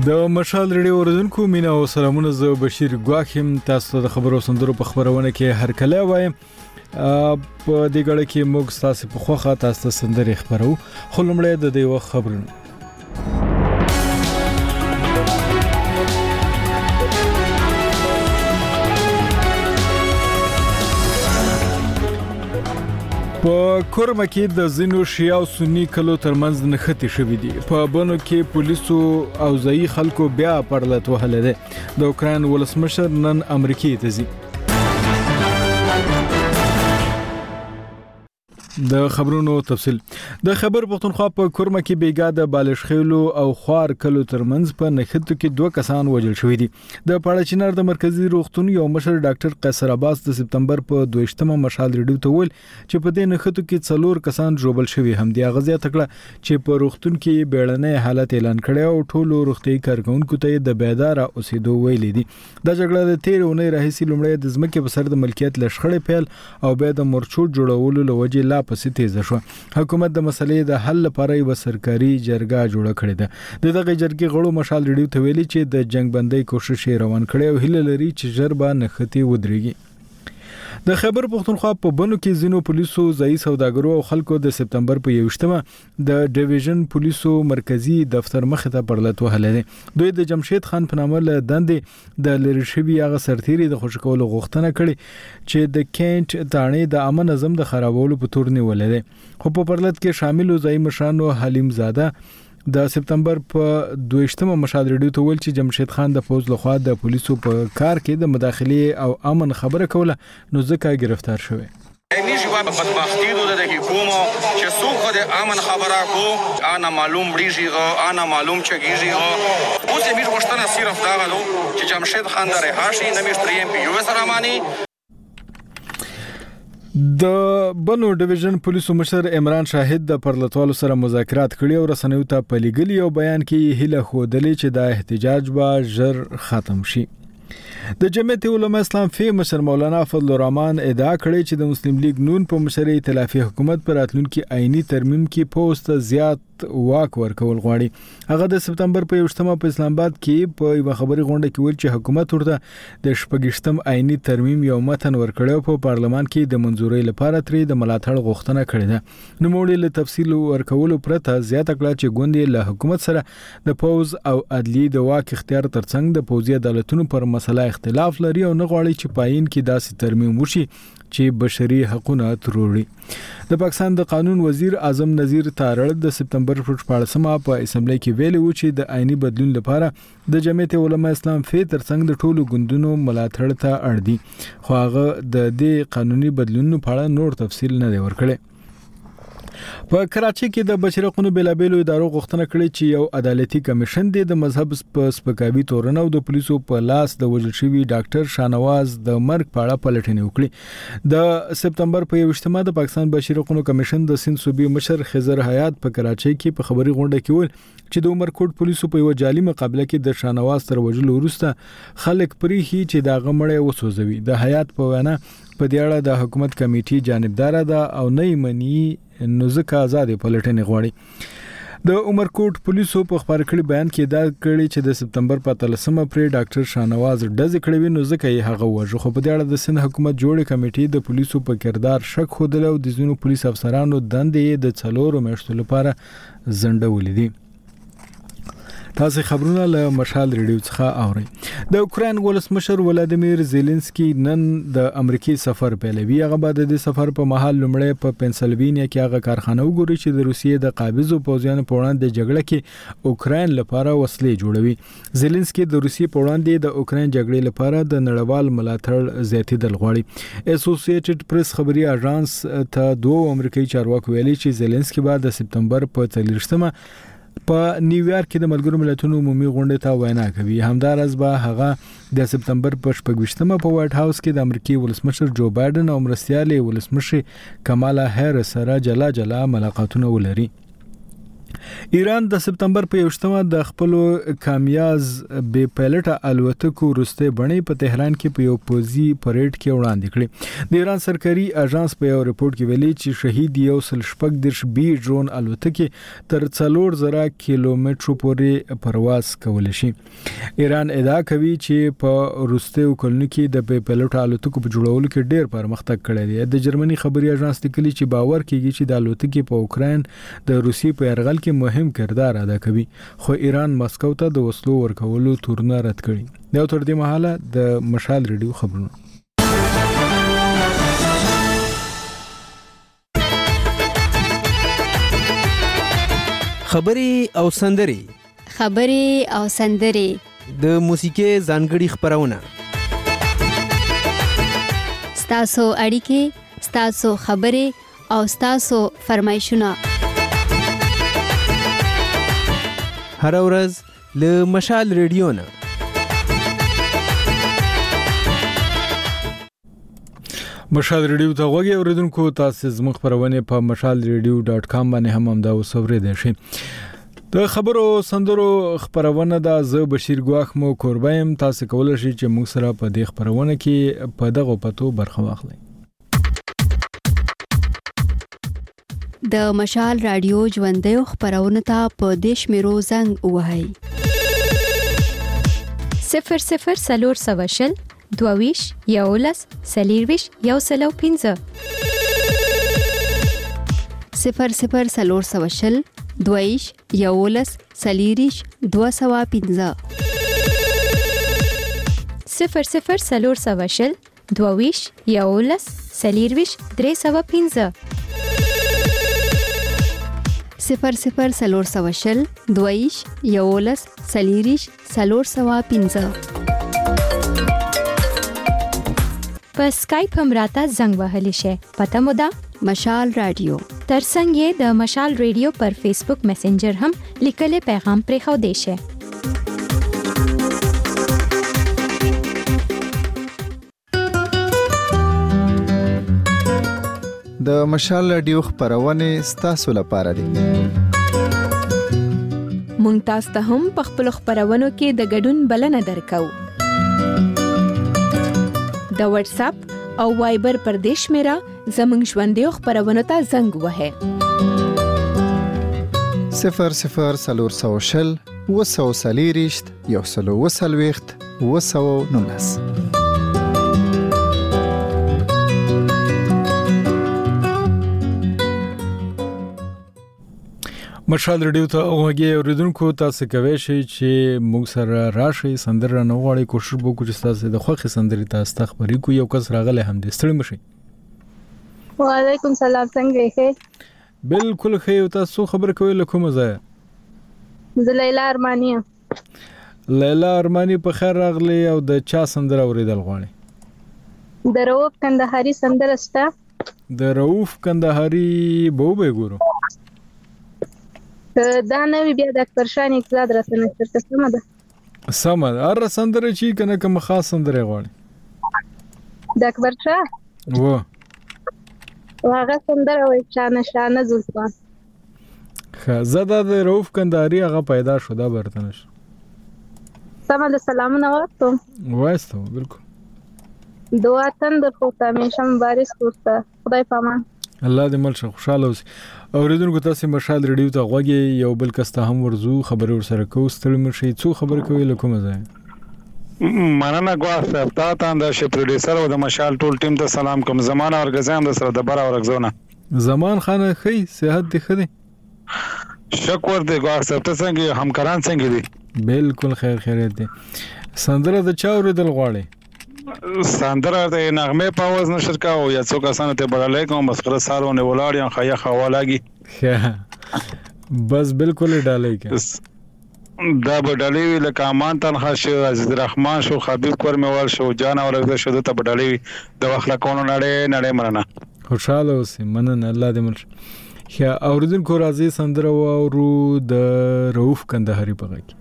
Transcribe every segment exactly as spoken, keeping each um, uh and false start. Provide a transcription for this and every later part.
د مشال ریډیو اوریدونکو مینا او سلامونه، زه بشیر ګواخیم. تاسو د خبرو سندرو په خبرونه کې هر کله وایم. په دې غړ کې موږ تاسو په خوخه تاسو سندري خبرو. خو لمړی د دې وخت خبرونه. په کورمه کې د زینو شیعه او سنی کلو ترمنځ نښتې شوې دي. په بنو کې پولیسو او ځایي خلکو بیا پرلت وهله ده. د اوکراین ولسمشر نن امریکای ته ځي. د خبرونو تفصیل. د خبر پښتونخوا په کورمه کې بیګا د بالشخیلو او خوار کلو ترمنځ په نښتو کې دوه کسان وژل شوي دي. د پاړچینار د مرکزی روغتون یو مشر ډاکټر قیصر عباس د سپتمبر په دویشتمه مشال ریډیو ته ویل چې په دې نښتو کې څلور کسان ژوبل شوي هم دي. غزیا تکړه چې په روغتون کې بیړنۍ حالت اعلان کړی او ټولو روغتي کارکونکو ته د بیدار اوسېدو ویلي دي. د جګړه د تیر اونۍ راهیسې لومړی د ځمکې په سر د ملکیت لشخړې پیل او بیا د مرچوټ جوړولو لوجې لا پسې تیزه شو. حکومت د مسلې د حل لپاره یو سرکاري جرګه جوړه کړې ده. د دغه جرګې غړو مشال ریډیو ته ویلي چې د جنگ بندۍ کوشش روان کړي او هیله لري چې ژر به نښتې ودرېږي. د خبر پښتونخوا په بنو کې زینو پولیسو ځایي سوداګرو او خلکو د سپتمبر په یوشتمه د ډیویژن پولیسو مرکزی دفتر مخ ته پرلت وهله. دوی د جمشید خان په نامه له دندې د لری شوی هغه سرتیری د خوشکولو غوښتنه کړې چې د کینټ تانې د امن نظم د خرابولو په تور نیولې ده. خو په پرلت کې شامل ځایي مشرانو حلیم زاده د سپتمبر په دویشتمه مشال ریډیو ته ویل چې جمشید خان د فوج لخوا د پولیسو په کار کې د مداخله او امن خبره کوله نو ځکه گرفتار شوی. نیش و بدبختی دو ده که کومو چې څوک د امن خبره کو انا معلوم بریږي انا معلوم چګیږي. اوس یې موږ غوښتنه صرف دا غلو چې جمشید خان د رهاشي نمیشت ریم په یو سره مانی. د بنو ډیویژن پولیسو مشر عمران شاهد د پرلتوالو سره مذاکرات کړي او رسنیو ته په لګلي او بیان کې هیله خودلې چې دا احتجاج به ژر ختم شي. د جمعیت علماء اسلام فی مشر مولانا فضل الرحمن ادعا کړې چې د مسلم لیگ نون په مشرۍ ائتلافي حکومت پر راتلونکي آئینی ترمیم کې پوسټ زیات واک ورکول غواړي. هغه د سپتمبر په یوشتمه په اسلام آباد کې په یو خبري غونډه کې ویل چې حکومت ورته د شپږشتم آئینی ترمیم یو متن ورکړی او په پارلمان کې د منځورۍ لپاره ترې د ملاتړ غوښتنه کړې ده. نو موږ له تفصیل ورکولو پرته زیاته کړه چې ګوندې له حکومت سره د پوز او عدلی د واک اختیار ترڅنګ د پوزي عدالتونو پر مسله اختلاف لري او نه غواړي چې پاین کې داسې ترمیم وشي چې بشري حقوقونه تروړي. د پاکستان د قانون وزیر اعظم نذیر تارړ د سپتمبر پر شپږمه په اسمبلی کې ویلي و چې د آئینی بدلون لپاره د جمعیت علماء اسلام فی ترڅنګ د ټولو ګوندونو ملاتړ ته اړ دي. خو هغه د دې قانوني بدلونونو په اړه نور تفصیل نه دی ورکړی. په کراچۍ کې د بشرقونو بلابلو ادارو غوښتنه کړې چې یو عدالتي کمیشن د مذهب په سپکاوي تورن او د پولیسو په لاس د وژل شوی ډاکټر شاهنواز د مرګ په اړه پلټنه وکړي. د سپتمبر په یوشتمه د پاکستان بشرقونو کمیشن د سند صوبې مشر خضر حیات په کراچۍ کې په خبري غونډه کې ویل چې د عمرکوټ پولیسو په یو جعلي مقابله کې د شاهنواز تر وژلو وروسته خلک پریخي چې دا غمړې وسوځوي. د حیات په وینا په دې اړه د حکومت کمیټي جانبدار ده او نه مني نو ځکه آزادې پلټنې غواړي. د عمرکوټ پولیسو په خبر کړي بیان کې دا کړي چې د سپتمبر په اتلسمه پر ډاکټر شاهنواز ډز کړی نو ځکه یې هغه وژو. خو په دې اړه د سند حکومت جوړې کمیټې د پولیسو په کردار شک خوده او د ځینو پولیس افسرانو دندې د څلورو میاشتو لپاره ځنډولې دي. تاسو خبرونه له مشال ریډیو څخه اورئ. د اوکراین ولسمشر ولادیمیر زيلنسکي نن د امریکای سفر پیلوي. هغه بعد د سفر په مهال لمړی په پنسلوینیا کې هغه کارخانه وګوري چې د روسیې د قابضو پوځیانو په وړاندې جګړه کې اوکراین لپاره وسلې جوړوي. زيلنسکي د روسیې په وړاندې د اوکراین جګړې لپاره د نړیوال ملاتړ زیاتېدل غواړي. اسوسییټډ پریس خبري اژانس ته دوه امریکایي چارواکي ویلي چې زيلنسکي بعد د سپتمبر په څلورشتمه په نیویارک کې د ملګرو ملتونو عمومي غونډې ته وینا کوي. همدارس به هغه د سپتمبر په شپږشتمه په وایټ هاوس کې د امریکای ولسمشر جو بایدن او مرستیال ولسمشر کمالا هریس سره جلا جلا ملاقاتونه ولري. ایران د سپتمبر په یوشتمه د خپل کامیاز بې پایلټه الوتکو وروسته بڼې په تهران کې په یو پوزي پریډ کې وړاندې کړې. د ایران سرکاري اژانس په یو رپورت کې ویلي چې شهید یو سل شپږ دیرش بي ډرون الوتکې تر څلور زره کیلومترو پورې پرواز کولی شي. ایران ادعا کوي چې په وروستیو کلونو کې د بې پایلټه الوتکو په جوړولو کې ډېر پرمختګ کړی دی. د جرمني خبري اژانس لیکلي چې باور کیږي چې د الوتکې په اوکراین د روسي په یرغل کې مهم کردار ادا کوي، خو ایران مسکو ته د وسلو ورکولو تورنه رد کړي. دا تر دې مهاله د مشال ریډیو خبرونه. خبري او سندري خبري او سندري د موسیقي ځانګړي خبرونه. ستاسو اړیکې، ستاسو خبري او ستاسو فرمایشونه هر ورځ له مشال ریډیو نه. مشال ریډیو ته غوږی اوریدونکو، تاسو زموږ خبرونه په مشال ریډیو ډاټ کام باندې هم همدا وسوریدئ شئ. د خبرو سندرو خبرونه د ز بشیر ګواخ مو کوربایم. تاسو کولای شئ چې موږ سره په دې خبرونه کې په دغه پتو برخه واخلئ. د مشال رادیو ژوندۍ خبرونه ته په دیش میرو زنګ وهاي صفر صفر سلور سواشل دوویش یولس سلیرویش یو سلو پینځه صفر صفر سلور سواشل دوویش یولس سلیریش دو سوا پینځه صفر صفر سلور سواشل دوویش یولس سلیرویش درې سوا پینځه صفر صفر سلور سواشل دویش یولس سلیریش سلور سوا پینځه په سکایپ هم راته زنګ وهلی شي. پته مو ده مشال رادیو. ترڅنګ یې د مشال ریډیو پر فیسبوک میسنجر هم لیکلي پیغام پرې خو دی شي. د مشال رادیو خبرونه ستاسو لپاره دي. مونږ تاسو ته هم په خپل خبرونو کې د ګډون بلنه درکو. د واتس اپ او وایبر پر دیش میرا زمنګ ژوندۍ خبرونه ته زنګ وهه صفر صفر سلور سوشل وسو سلیریشت یو سلو وسلويخت وسو نونس. مشال ریډیو ته وګورئ اوریدونکو، تاسو کوي شئ چې موږ سره راشي سندره نه غواړي. کوشش وکړو چې تاسو د خوښي سندرې تاسو ته خبرې کو. یو کس راغله هم دې ستړي مشي. وعلیکم سلام، څنګه یې؟ بالکل ښه یو. تاسو خبر کوي له کومه ځای؟ زه لیلا ارمانی. لیلا ارمانی په خیر راغلی. او د چا سندره اوریدل غواړي؟ د رؤوف کندهاری سندره شته. د رؤوف کندهاری به به ګورو. دا نوی بیا د اکبر شاه اقتصاد رسنه شرکت سمه ده. سمه ده. ار سندره چی کنه کوم خاص سندره غواړي؟ د اکبر شاه و هغه سندره وای شانه شانه زلفان. زدا د رؤوف کندهاری هغه پیدا شو دا برتنه شو. سمه ده. سلامونه ورته وایستو. بالکل. دعا تند خو ته همیشه مبارک کوسته. خدای پامان. الله دې مل شه خوشاله اوسې. اوریدونکو تاسو مشال ریډیو ته غوږی. یو بل کس ته هم ورزو خبرې ورسره کوو. ستړي مشي. څو خبر کوي له کومه ځای؟ مننه ګواښ صاحب. تا ته د شپ پروډوسر او د مشال ټول ټیم ته سلام کوم. زمانه ورګزام د سره د بار ورګزونه. زمان خان خې صحت دې خدي؟ شکر دې ګواښ صاحب. ته څنګه همکاران څنګه دي؟ بالکل خیر خیریت دي. سندره د چا اوریدل غواړي؟ سندره د نغمه په आवाज نشر کاو یا څوک اسانه ته بڑاله کوم مسخره سالونه ولاړ یا خیا خوالاږي. بس بالکل ډالې کې دا بډالې لکه امان تنخوا شو، عزیز الرحمن شو، حبیب کورموال شو، جان اورګه شو. ته بډالې د وخت کونو نړۍ نړۍ مرنه. خوشاله اوسې. مننه. الله دې مل. یا اوریدونکو راځي سندره وورو د رؤوف کندهاری په غږ.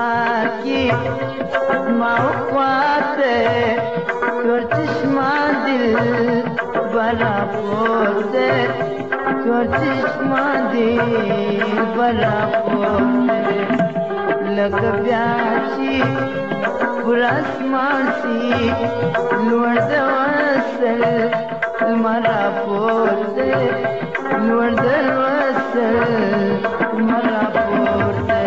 ما خواته ور چشمان دی بلا پورته تور چشما دی بلا پورته لکه بیا چې پر اسمان سي لوړ د وصل المرا پورته لوړ د وصل المرا پورته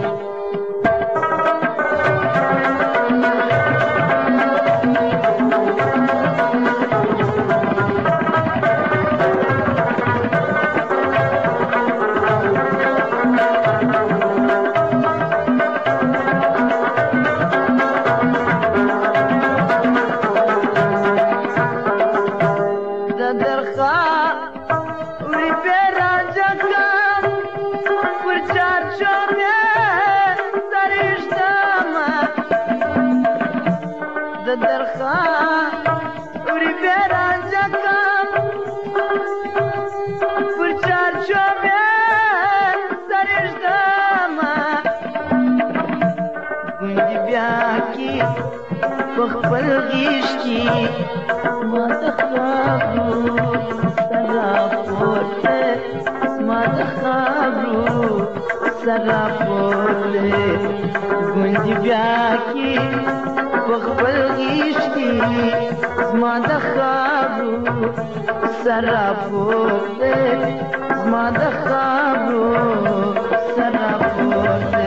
خپل غیشتي ما د خابرو سره پورته ما د خابرو سره پورته ګونځي بیا کې خپل غیشتي ما د خابرو سره پورته ما د خابرو سره پورته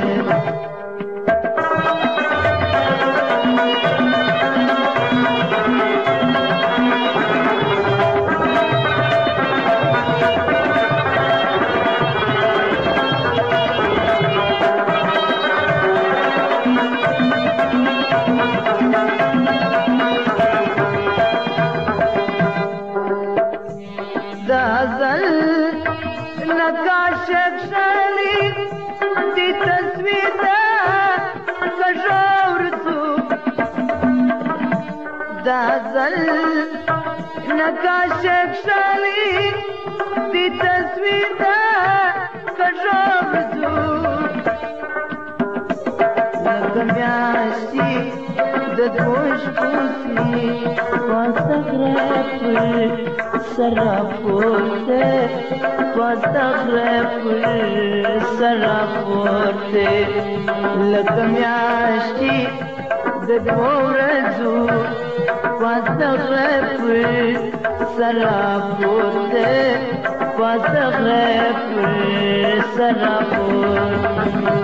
دازل نقاشک شالی دی تصویر دا کجاب زو نکمیاشتی ددوش پوسی پاسخره پر سرا پورته پاسخره پر سرا پورته لکمیاشتی ددورزو پاسخره پر سرا پورته پاسخره پر سرا پورته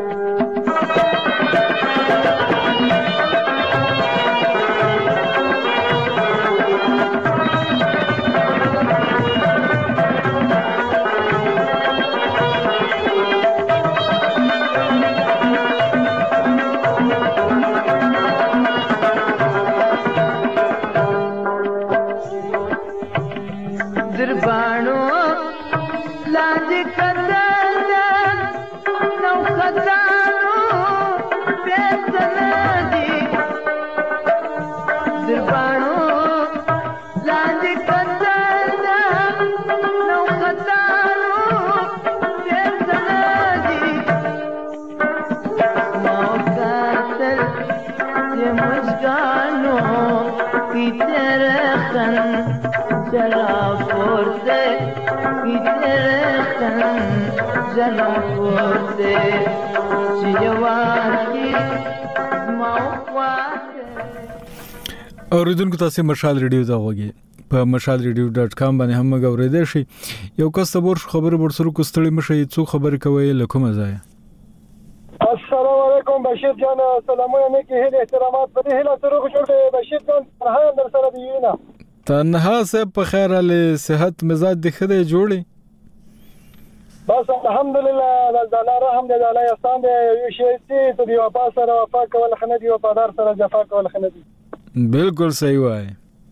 اوریدونکو تاسو مشال ریډیو دا وګورئ په مشال ریډیو ډاټ کام باندې هم غوړېدل شي یو کس تبور خبر ورسره کوستړی مشه څو خبر کوي لکه ځای السلام علیکم بشیر جان سلامونه نیکی هله احترامات په هله سره خوشاله بشیر جان تنها در سره دیونه تنها سه په خیر له صحت مزاج د خدای جوړي بس الحمدلله الله رحم دې الله احسان دې یو شی چې ته دی واپس سره وفا کول خنه دی وفادار سره جفا کول خنه دی بالکل صحیح وای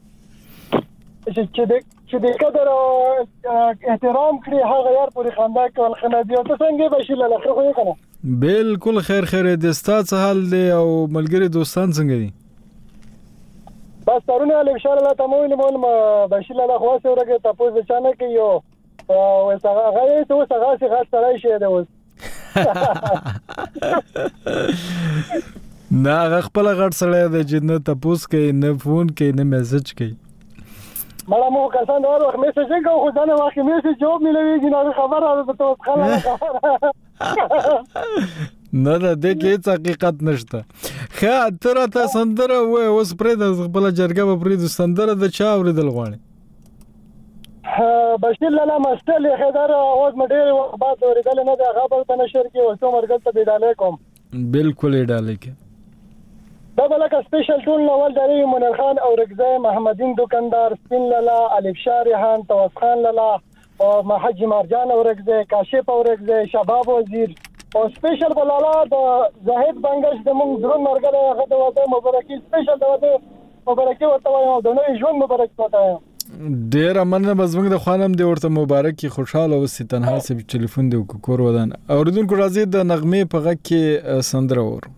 چې دې چې دې قدر احترام کړی هغه یار پوری خندا کول خنه دی او ته څنګه بشیل له خو یې کنه بالکل خیر خیر دې ستاسو حال دی او ملګری دوستان څنګه دي بس ترونه له ان شاء الله تمویل مون بشیل له خو سره کې تاسو چانه کې یو او څنګه غوې ته څنګه څنګه غاښ تړای شي دا اوس نه خپل غټ سره د جنت تاسو کې نه فون کې نه میسج کې مړه مو کسان دا وخت میسج نه کوو خو دا نه واخې میسج جواب ملويږي نو خبره ده ته خبره نه نه د کې هیڅ حقیقت نشته. ښه تر ته سندره وای اوس پرې د خپل جرګه په پرې د سندره د چا اوریدل غواړي؟ بشیر لاله مستل خدار اوس مډیر بعد اوریدل نه د خبر په نشر کې اوسو مرګ ته بداله کوم. بالکل ډاله کې دا بلکه سپیشل ټول نوول دری منیر خان او رگزه محمدین دکاندار سپین لاله الف شارحان توس خان لاله او محجی مرجان او رگزه کاشف او رگزه شباب وزیر او سپیشل بلاله د زاهد بنگش د مونږ درون مرګره هغه د وته مبارکي سپیشل د وته مبارکي ورته وایم د نوې ژوند مبارک وته ډیر مننه مزمنګ د خوانم دی ورته مبارکي خوشاله اوسې تنها سه ټلیفون دی کور ودان اوریدونکو راځي د نغمه په غږ کې سندره ور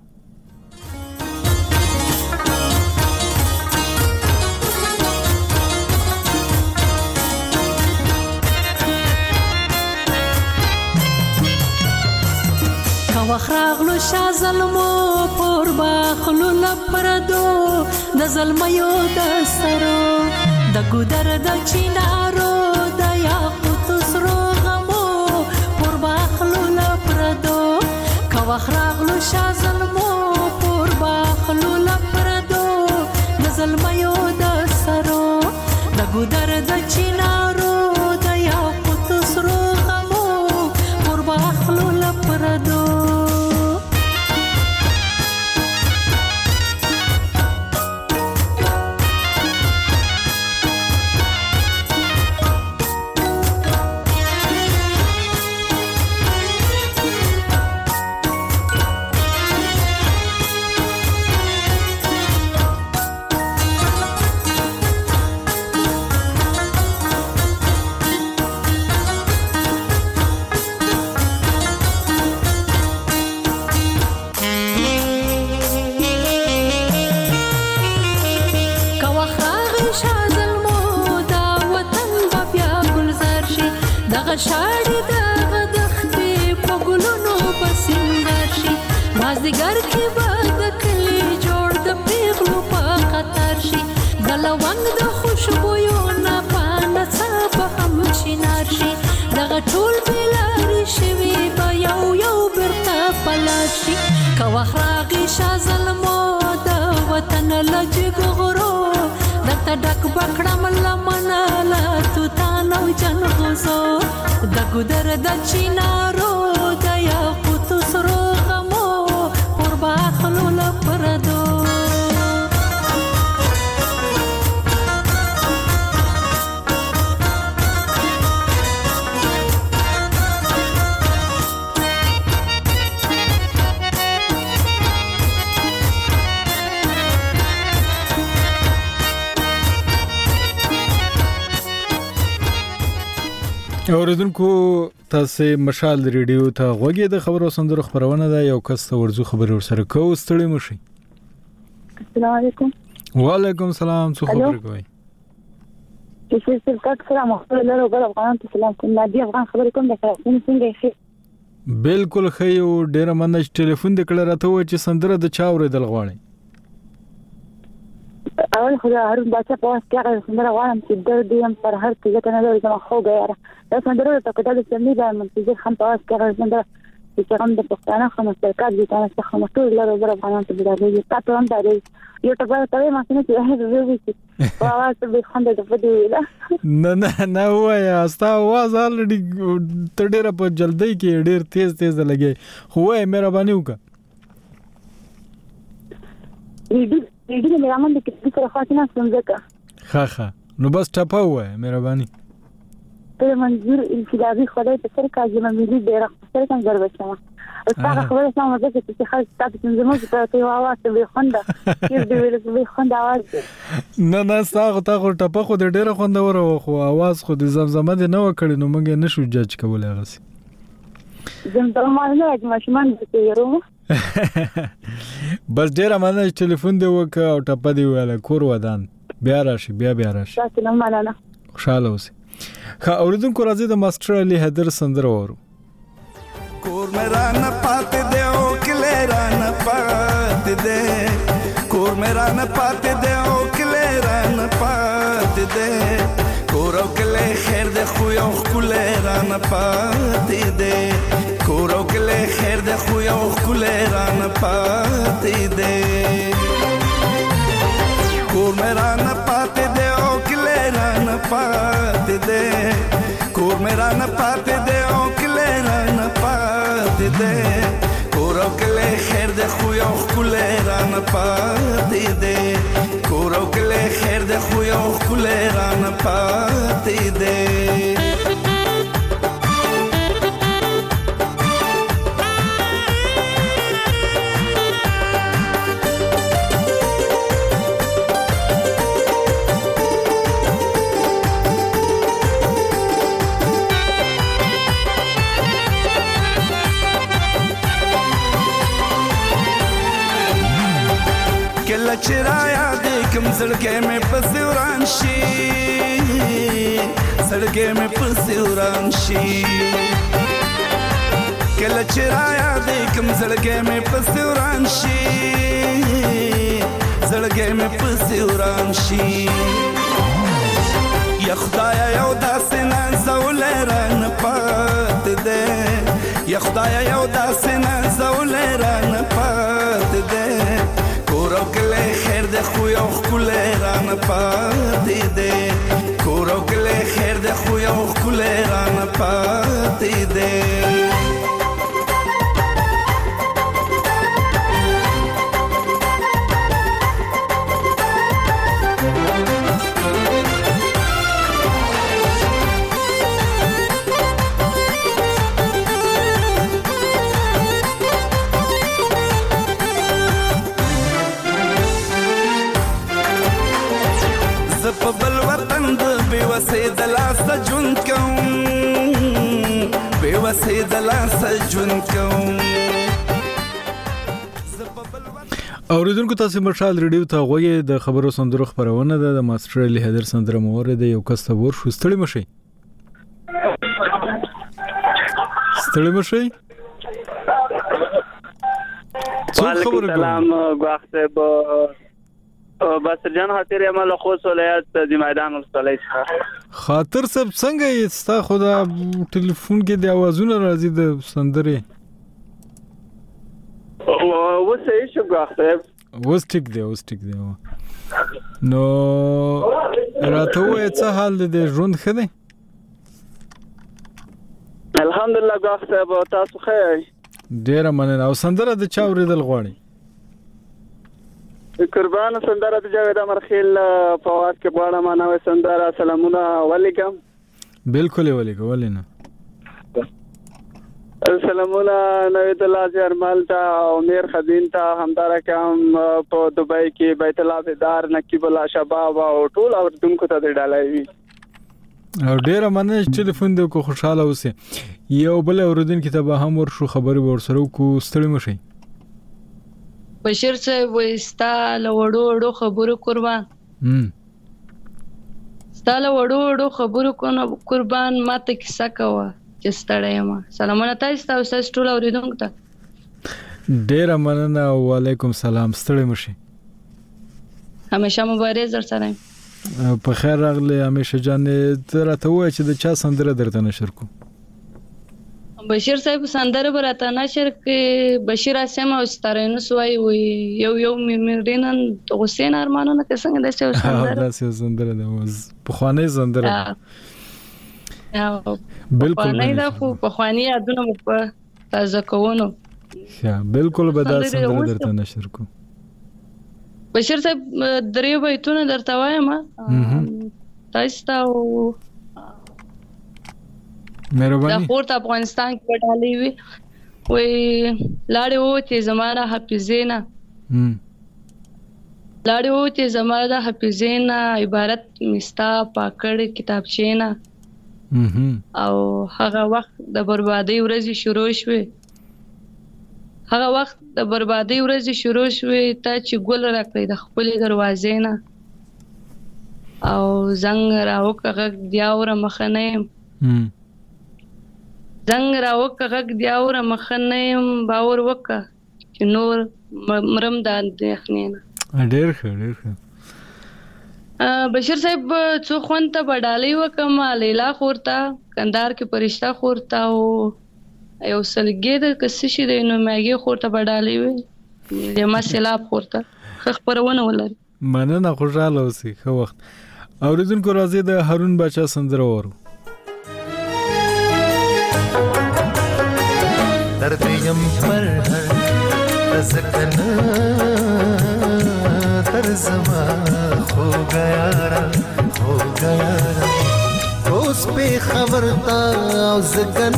وخراغلو شا ظلمو پر باخلو لپردو د ظلمیو د سرو د ګودر د چینارو د یاقوت سرو غمو پر باخلو لپردو کا وخراغلو شا ظلمو پر باخلو لپردو د ظلمیو د سرو د ګودر د چینارو د یاقوت سرو غمو پر باخلو لپردو شاړې د غدختې په ګلونو پسندر شي مازدیګر کې به د کلي جوړ د پیغلو په خطر شي د لونګ د خوشبویو نه پانه څه به هم چینار شي دغه ټول بېلارې شوي به یو یو بیرته پلار شي که وخت راغی شا ظلمو د وطن له جګغرو درته ډک به کړم لمنه له توتان او جنغوزو د ګودر د چینارو د یاقوتو سرو غمو پر باخلو لپردو اوریدونکو تاسو مشال ریډیو ته غوږی د خبرو سندرو خبرونه ده یو کس ته ورزو خبرو سره کو ستړي مشي. السلام علیکم. وعلیکم السلام. څه خبر کوي؟ چې څه تاسو سره مخاطب لرو غواړم افغان ته سلام کوم نادي افغان خبرې کوم د څنګه شي. بالکل خیو ډیر مننه ټلیفون د کړه راته و چې سندره د چا اوریدل غواړي. اول خدا هارون بچا په واسطه هغه سندره غواړم چې د دې هم پر هر څه ته نه لري زما خو غیره دا سندره ته کډه د سمې د منځي هم په واسطه هغه سندره چې څنګه د پښتانه خمس ترکات دي تاسو څخه مټول لري زره باندې ته بدلېږي تاسو هم درې یو ټبه ته ما څنګه چې هغه وی چې په اواز به خوند د فدی ویلا نه نه نه وایا استا आवाज الریډي تډېره په جلدی کې ډېر تیز تیز لګي خو وای مهرباني وکړه دې دې مې امن د کیسې سره خاطر سمځه ښه ښه نو بس ټپه وای مهرباني ته منظور انفرادي خدای په سر کې مې دې ډېر سره څنګه ورچما استاد خبره سم ده چې خاص تاسو څنګه مو ته ته आवाज به خونده کې دې ویل به خونده आवाज نه نه تاسو ته ټپه خو ډېر خونده وره خو आवाज خو د زمزمه دې نه وکړي نو موږ نشو جج کولای غسي زمزمه نه ماشومان دې یو بس ډیر امانه ټلیفون دی وک او ټپه دی ویل کور ودان بیا راشي بیا بیا راشي تاسو نه مانه خوشاله اوسئ. ښه اوریدونکو راځي د ماستر علي حیدر سندره وورو. کور میرا نه پاتې دی او کلی را نه پاتې دی کور میرا نه پاتې دی او کلی را نه پاتې پاتې دی کور او کلی خیر د خو یو ښکلی رانه پاتې دی کور او کلی خیر د خو یو ښکلی رانه پاتې دی کور مې رانه پاتې دی او کلی رانه پاتې دی کور مې رانه پاتې دی او کلی رانه پاتې دی کور او کلی خیر د خو یو ښکلی رانه پاتې دی کور او کلی خیر د خو یو ښکلی رانه پاتې دی کله چې رايادې کوم زړګی مې پسې وران شي زړګی مې پسې وران شي کله چې رايادې کوم زړګی مې پسې وران شي زړګی مې پسې وران شي یا خدایا یو داسې نازولی رانه پاتې دی یا خدایا یو داسې نازولی رانه پاتې دی کور او کلی خیر د خو یو ښکلی رانه پاتې دی کور او کلی خیر د خو یو ښکلی رانه پاتې دی په بل وطن د بېوسۍ د لاسه ژوند کوم بېوسۍ د لاسه ژوند کوم اوریدونکو تاسو مشال ریډیو ته غوږی د خبرو سندرو خبرونه ده د ماستر علي حیدر سندره مورد یو کس ته ور شو ستړي مشي ستړي مشي وعلیکم السلام وخت به باسر جان خاطر عمل خوص ولایت د میدان ولسوالۍ څخه خاطر صاحب څنګه یې ستا خدا ټلیفون کې د اوازونه راځي د سندرې و صحیح شو غاخته وس ټیک دی وس ټیک دی نو راته وې څه حال دی ژوند ښه دی الحمدلله غاخته تاسو ښه ډیر مننه او سندره د چا اوریدل غواړي قربان سندره د جاوید امرخیل فواد کې غواړم نو سندره سلامونه وعلیکم بالکل وعلیکم ولینا سلامونه نوید الله جرمال ته امیر خدین ته همدار کوم په دوبۍ کې بیت الله دار نقیب الله شباب او ټول اوردونکو ته ډالای او ډیر مننه ټلیفون دې کو خوشاله اوسه یو بل اوردونکو ته به هم ورشو خبري ورسره کو ستړي مشي بشیر صاحب وستا لوړو وړو خبرو قربان هم ستا لوړو وړو خبرو قربان ماته کیسه کوه چې ستړی ما سلامونه تاسو تاسو ټول اوریدونکو ته ډیر مننه وعلیکم سلام ستړي مشي همیشه مبارک در سره په خیر راغلی همیشه جان ترته وای چې د چا سندره درته نشر کو بشیر صاحب سندره براته نشر کې بشیر اسمه او ستارینو سوای وي یو یو میرینن حسین ارمانونه کې څنګه د سندره دا سندره د په خوانې سندره بالکل نه دا په خوانې یادونه په تازه کوونو ها بالکل به دا سندره درته نشر کو بشیر صاحب درې بیتونه درته وایم تاسو ته مهرباني د پورت افغانستان کې ډالې وي وې لاړې وته زماره حافظینا لاړې وته زماره حافظینا عبارت مستا پاکړ کتابچینا او هغه وخت د بربادي ورځې شروع شوه هغه وخت د بربادي ورځې شروع شوه ته چې ګل راکړې د خپل دروازې نه او زنګ راوکغه دیاور مخنه زنګ راوکغه دیاور مخنه باور وکړه چې نور مرم د اندېخنه ډېر ښه ډېر ښه بشیر صاحب څو خوند ته بډالۍ وکم لیلا خورتا کندهار کې پرشتہ خورتا او یو سلګې د کس شي د نو ماګي خورتا بډالۍ وي لما سیلاب خورتا خبرونه ولر مننه خوشاله اوسې خو وخت اوریدونکو راځي د هارون بچا سندره ورو درد یم پر هر تزکن در زما ہو گیا را ہو گیا را اس پہ خبرتا زکن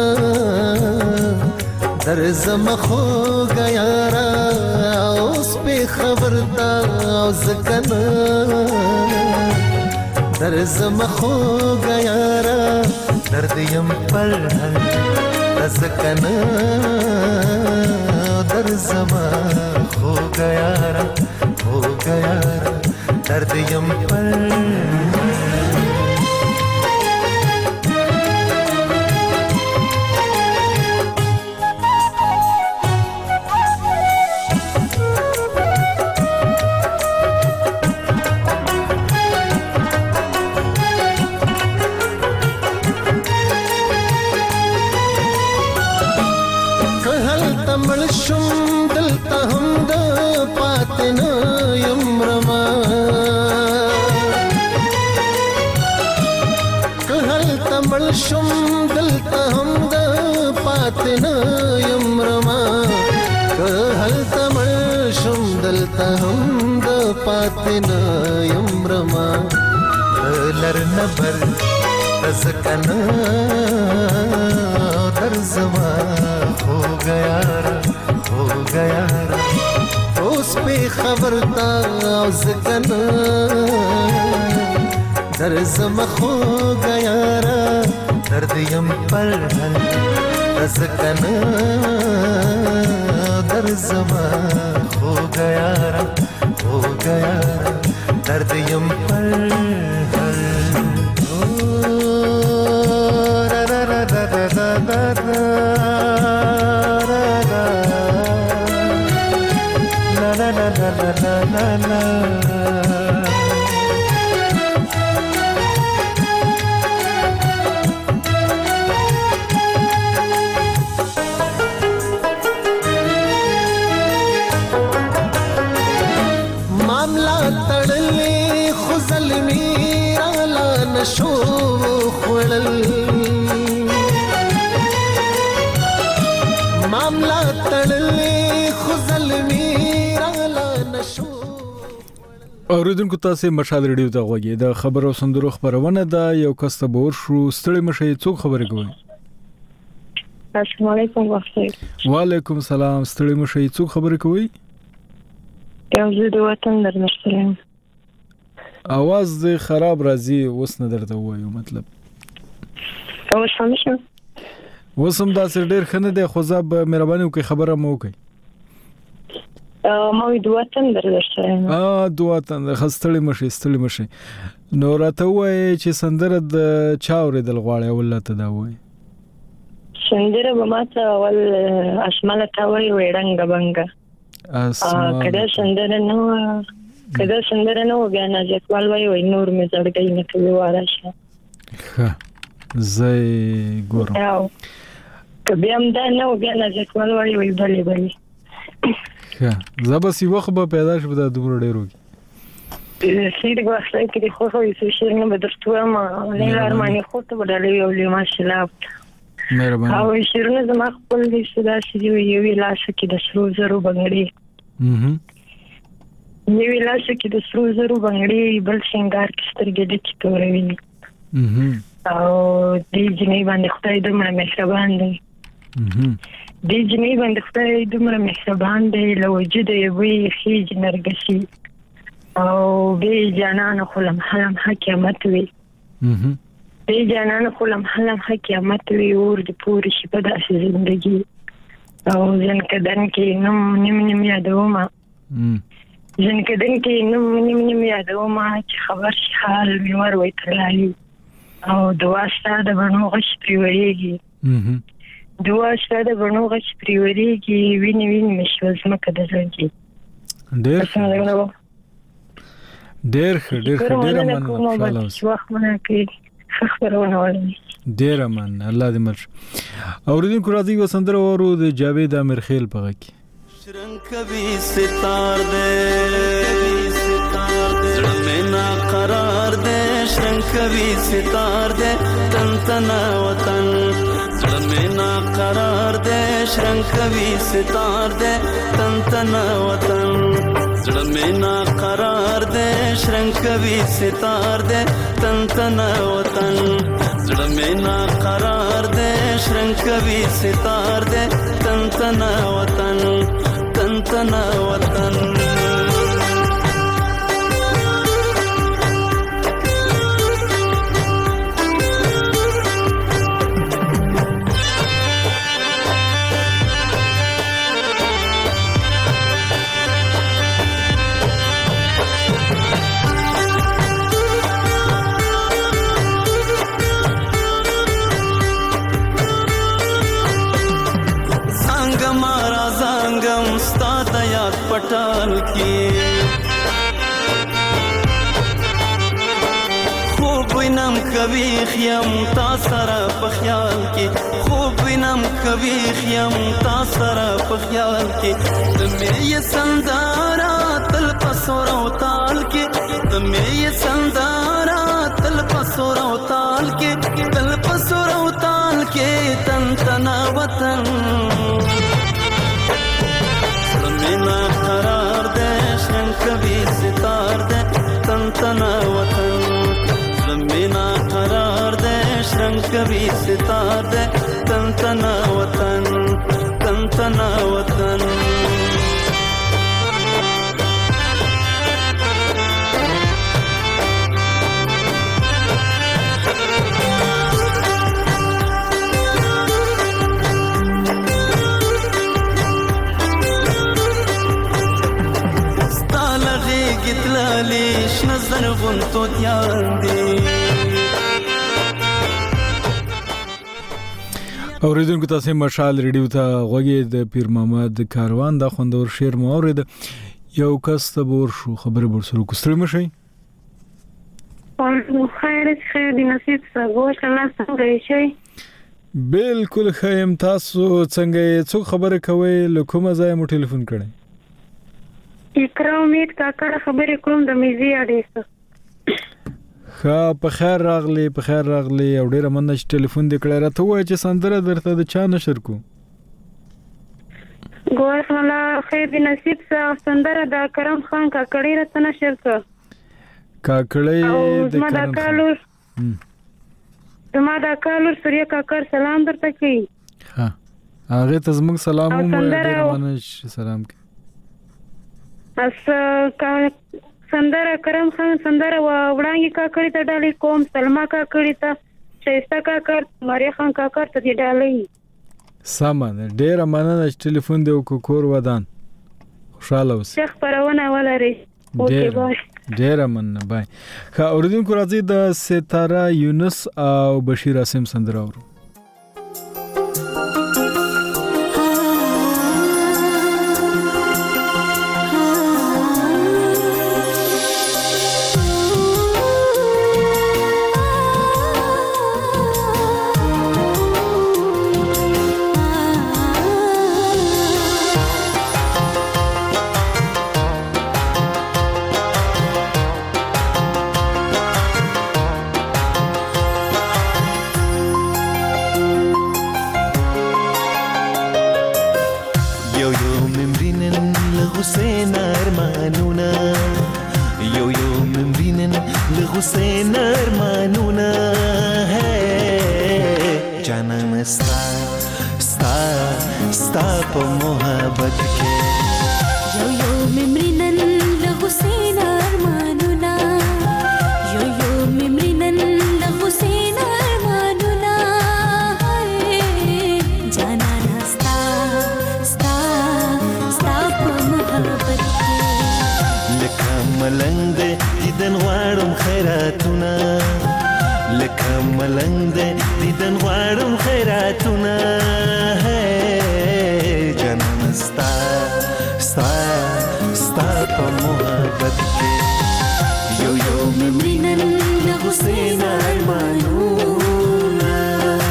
در زما ہو گیا را اس پہ خبرتا زکن در زما ہو گیا را درد یم پر ہر تزکن در زما ہو گیا را ہو گیا را درد یم پر شم دلتا هم د پاتنا یمرما که هل تمل شم دلتا هم د پاتنا یمرما لر نبر تزکنا در زما ہو گیا را ہو گیا را اس پہ خبرتا زکنا در زما ہو گیا را درد یم پر ہل تزکنا در زما ہو گیا را ہو گیا را درد یم پر ہل را را را را را را را لا لا لا لا لا لا لا شو خړل معاملہ تړلې خزل میراله نشو اوریدونکو تاسو مشال ریډیو ته غوږی د خبرو سندرو خبرونه دا یو کس ته بور شو ستړي مشه څوک خبرې کوي السلام علیکم وختي وعلیکم السلام ستړي مشه څوک خبرې کوي یو زه د وطن درنښتلم आवाज دې خراب راځي اوس نه درته وایو مطلب او سمشه وسم دا سر ډیر خنه ده خو زاب مهرباني وکي خبره مو وکي ما وی دواتن درځم ا دواتن خستړی مشي ستړی مشي نو راته وای چې سندره د چاورې دل غواړي ولته دا وای سندره به ماته ول اسماله تا وای وړنګ بنګ اسماله کله سندره نو کله سندره نو بیا نه ځکوال وای وای نور می زړګی نه کوي وراشه ها زي ګورم او کبه هم دا نو بیا نه ځکوال وای وای بلې بلې ها زبسی وخت به پیدا شو د دوه ډیرو سید غوښتل کې خو خو یې شیر نه بدرتو ما نه ارمانه خو ته بدلې یو له ماشاءالله مهرباني او شیرونه زما خپل دې صدا شي یو ویلاس کې د سرو زرو بنګړي اها یو ویلاس کې د سرو زرو بنګړي بل څنګه کې سترګې دې کې تورې اها او دې جنې باندې خدای دې مړ مهربان دی اها دې جنې باندې خدای دې مړ مهربان دی له وجود یې وی خېج نرګسي او به جانان خلم حلم حکمت وی اها به جانان خلم حلم حکمت وی اور د پوری شي په داسې ژوندۍ او ځن کدن کې نم نیم نیم یادوما ځن کدن کې نم نیم نیم یادوما چې خبر شي حال می ور وای تلالي او دوا ستاده بنو غش پریوريږي اها دوا ستاده بنو غش پریوريږي ویني ویني مشوز مکه د ځنګي ډېر ډېر ښه ډېر ښه ډېر مننه خوشاله اوسئ وخت مونږ کې خبرونه ولې ډېر مننه الله دې مرش اوریدونکو راځي وسندره ورو د جاوید امیر خیل په غږ کې شرنګ کوي ستار دې زړه مې نا قرار دې شرنګ کوي ستار دې تن تن وطن زړه مې نا قرار دې شرنګ کوي ستار دې تن تن وطن زړه مې نا قرار دې شرنګ کوي ستار دې تن تن وطن زړه مې نا قرار دې شرنګ کوي ستار دې تن تن وطن تن تن وطن पटाल की خوب وینم کوي خیم تا سره په خیال کې خوب وینم کوي خیم تا سره په خیال کې د مې سندارا تل پسور او تال کې د مې سندارا تل پسور او تال کې تل پسور او تال کې تن تن وطن مینا قرار دے شرنگ کبھی ستار دے تن تن وطن مینا قرار دے شرنگ کبھی ستار دے تن تن وطن تن تن وطن لیش نظر غنتو دیان دی اوریدونکو تاسو مشال ریډیو ته غوږی د پیر محمد کاروان د خوندور شعر مورید یو کس ته ور شو خبره بر سره کوستری مشي خیر خیر دی نصیب سګوش الله څنګه شي بالکل خیم تاسو څنګه څو خبره کوي لکه ځای مو ټلیفون کړئ اکرا امید کاکړه خبرې کوم د میزي اډیسه ښه په خیر راغلی په خیر راغلی او ډیره مننه چې ټلیفون دې کړی راته وایي چې سندره درته د چا نشر کو ګور الله خیر دې نصیب سه سندره د کرم خان کاکړی راته نشر کو کاکړی د کرم خان زما د کالور سوریا کاکړ سلام درته کوي ها هغه ته زموږ سلام مو ډیره مننه سلام کوي اس سندره کرم خان سندره وړانګي کاکړی ته ډالې کوم سلمہ کاکړی ته شایسته کاکړ ماریا خان کاکړ ته دی ډالې سامان ډیر مننه چې ټلیفون دی او کور ودان خوشاله اوسئ شیخ پرونه ولري اوکې بای ډیر مننه بای خا اوریدونکو راځي د ستاره یونس او بشیر اسم سندره اورو حسین ارمانونه ہے جانان ستا ستا ستا په محبت کې یو یو ممرنن له حسین ارمانونه یو یو ممرنن له حسین ارمانونه جانان ستا ستا ستا په محبت کې لکه ملنګ دې دیدن غواړم خیراتونه لکه ملنګ دې دیدن غواړم خیراتونه جانان ستا ستا ستا په محبت کې یو یو ممرینن لغسین ارمانونا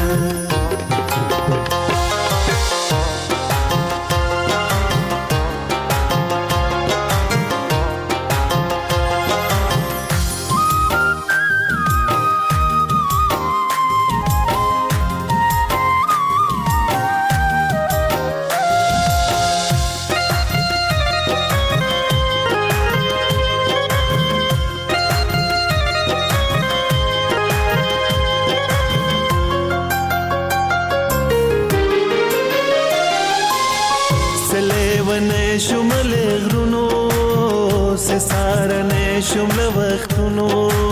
شمل غرونو سه سارنه شمل وختونو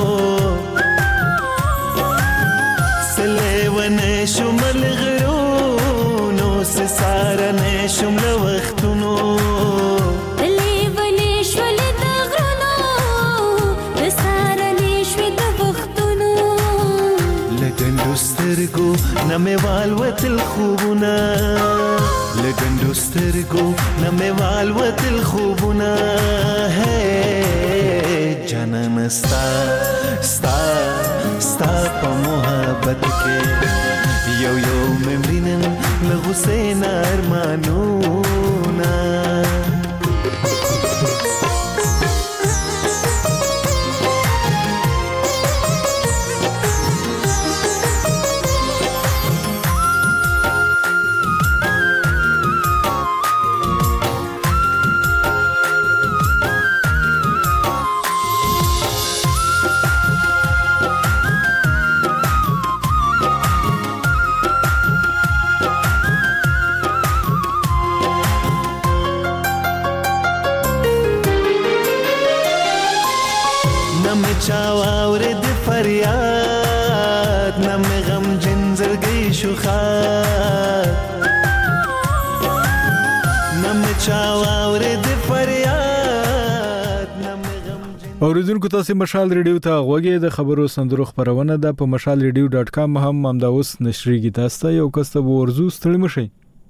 سلیونه شمل غرونو سه سارنه شمل وختونو لیونه شمل غرونو سه سارنه شمل وختونو لګندو سترګو نمه والوت الخوبونه لګندو سترګو نمه والوت الخوبونه ہے جنن ستا ستا ستا په محبت کې یو یو ممرینن لغسین ارمانونا چاواور د فریاد نم غم جنزرګي شوخات نم چاواور د فریاد نم غم اوریدونکو تاسو مشال ریډیو ته غوږی د خبرو سندرو خبرونه ده په مشال ریډیو ډاټ کام هم همدا اوس نشریږي تاسو ته یو کس ته ورزو ستړي مشي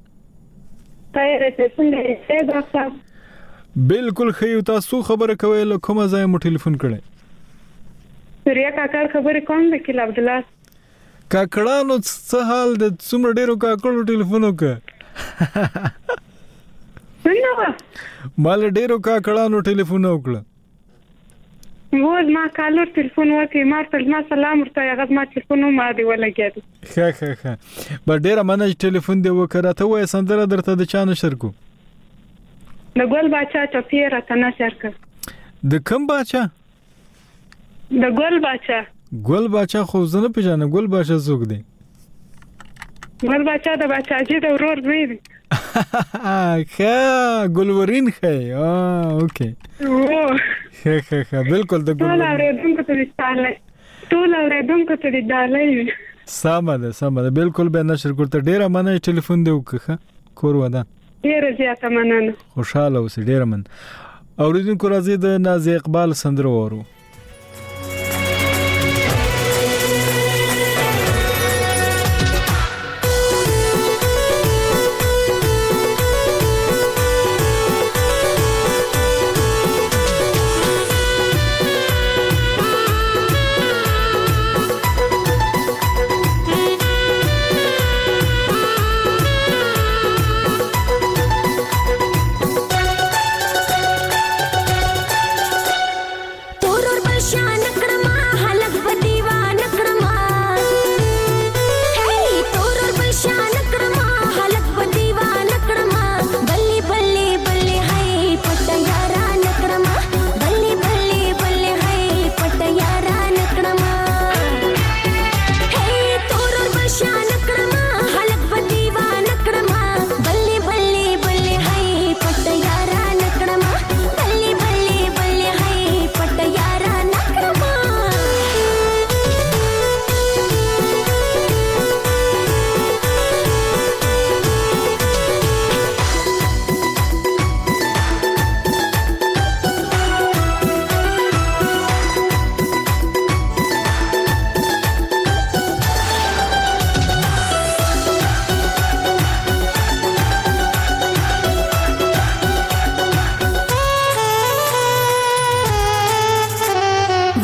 بالکل خیو تاسو خبره کوي له کومه ځای مو ټلیفون کړئ سوریا کاکړ خبرې کوم د کله عبد الله کاکړانو څه حال د څومره ډیرو کاکړو ټلیفون وکړ څنګه مال ډیرو کاکړانو ټلیفون وکړ وز ما کالور ټلیفون وکړ ما ته ما سلام ورته هغه ما ټلیفون ما دی ولګید ښه ښه ښه بل ډیر منځ ټلیفون دی وکړه ته وای سندره درته د چا نشر کو د ګل باچا چپیره تنه شرکت د کوم باچا د ګل باچا ګل باچا خو زنه پیژنه ګل باچا څوک دی ګل باچا د باچا جی د ورور دی ښه ګلورین خې ا اوکې ښه ښه ښه بالکل د ګل ټول اوریدونکو ته د ستاله ټول اوریدونکو ته د ډالۍ سمه ده سمه ده بالکل به نشر کوته ډیره مننه ټلیفون دی وکړه کور ودا ډیره زیاته مننه خوشاله اوسې ډیره من اوریدونکو راځي د ناز اقبال سندره ورو Toro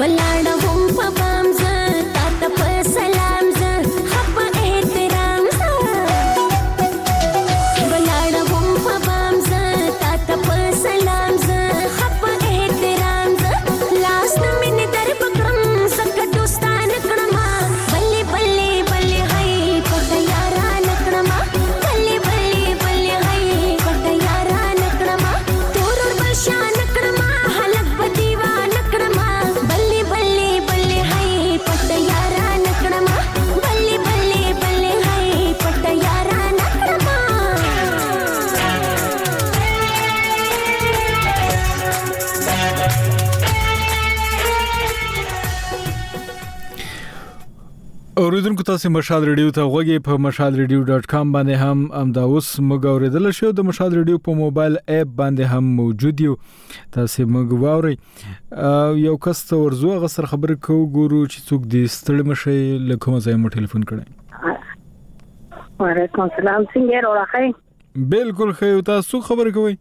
اوریدونکو تاسو مشال ریډیو ته غوږی په مشال ریډیو ډاټ کام باندې هم امدا اوس موږ اوریدل شو د مشال ریډیو په موبایل اپ باندې هم موجود یو تاسو موږ واوري یو کس ته ورزو غسر خبر کو ګورو چې څوک دې ستړي مشي لکه مزه مو ټلیفون کړي وعلیکم السلام څنګه راغی بالکل خو تاسو خبر کوي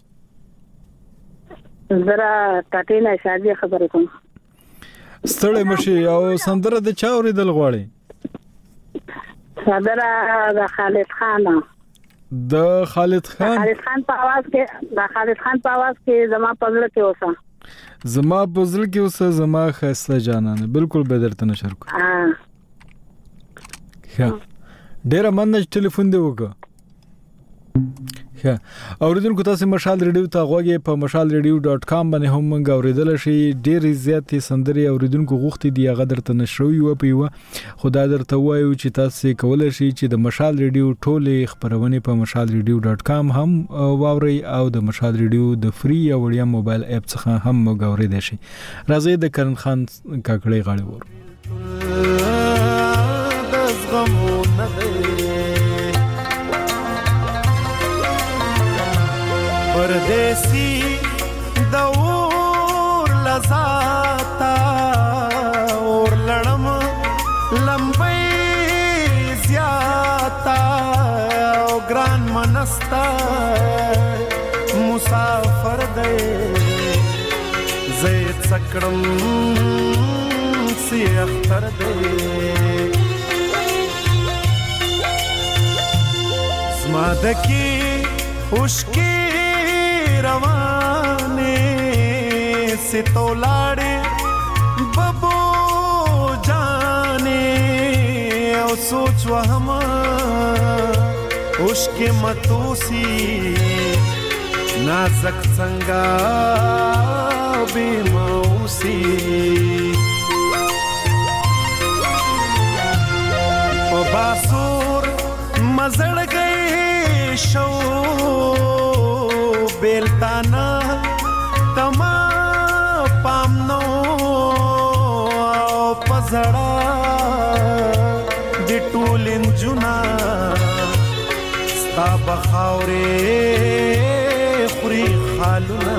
زرا ټاټینا شاجي خبر کوم ستړي مشي او سندره د چا اوریدل غواړي صدر د خالد خان د خالد خان خالد خان په आवाज کې د خالد خان په आवाज کې زما پزړه کې اوسه زما پزړه کې اوسه زما خسته جانانه بالکل به درته نشر کو ها ښه ډیر مننه ټلیفون دی وکړه ښه اوریدونکو تاسو مشال ریډیو ته غوږی په مشال ریډیو ډاټ کام باندې هم موږ اوریدل شي ډیر زیات سندري اوریدونکو غوښتي دی هغه درته نشروي و په خدای درته وایو چې تاسو کولای شئ چې د مشال ریډیو ټوله خبرونه په مشال ریډیو ډاټ کام هم واوري او د مشال ریډیو د فری او وړیا موبایل اپ څخه هم موږ اوریدل شي راځي د کرن خان کاکړی غاړي ور پردیسی دور لزاتا اور لڑم لمبی زیاتا او گران منستا مسافر دے زید سکڑم سی اختر دے زمادکی اشکی روانه ستو لاړې ببو جانې او سوچ وهم اوس کې متوسی نازک څنګه بے موسی په باسور مزړ گئی شو بیلتانا تما پامنو پزړه د ټولن جنا ستا بخاورې خوري خالونه